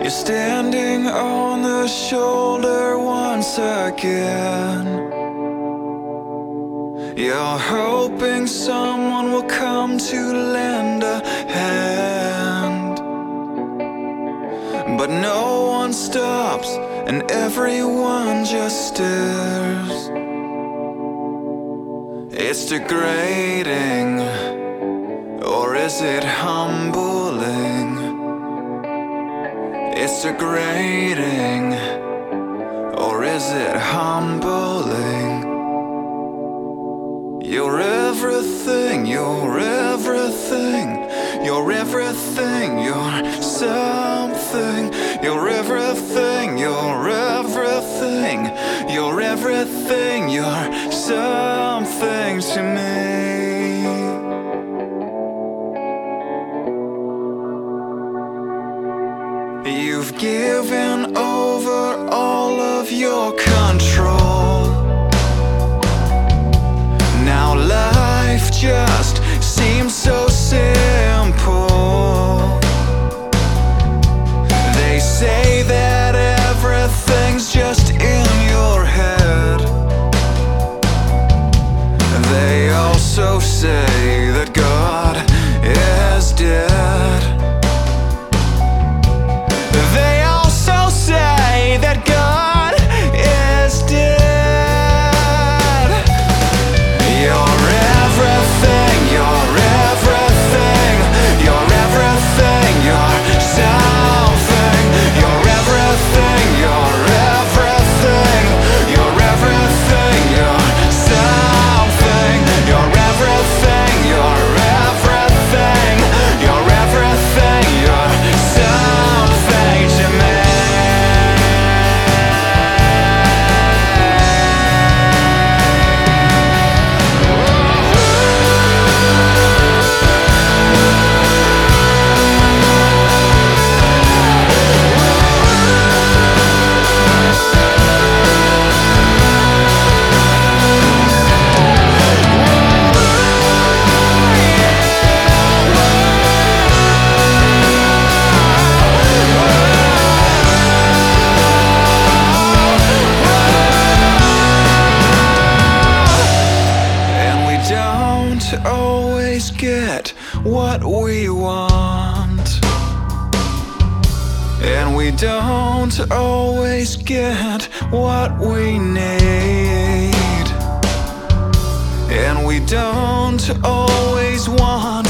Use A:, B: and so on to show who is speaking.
A: You're standing on the shoulder once again. You're hoping someone will come to lend a hand, but no one stops and everyone just stares. It's degrading, or is it humbling? It's degrading, or is it humbling? You're everything, you're everything, you're everything, you're something. You're everything, you're everything, you're everything, you're something to me. You've given over all of your control. Now life just seems so simple. They say that everything's just in your head. They also say that God is dead. They also say that God is dead. You're everything, you're everything, you're everything, you're something. You're everything, you're everything, you're everything, you're something. You're everything, you're everything, you're everything, you're something to me. Always get what we want, and we don't always get what we need, and we don't always want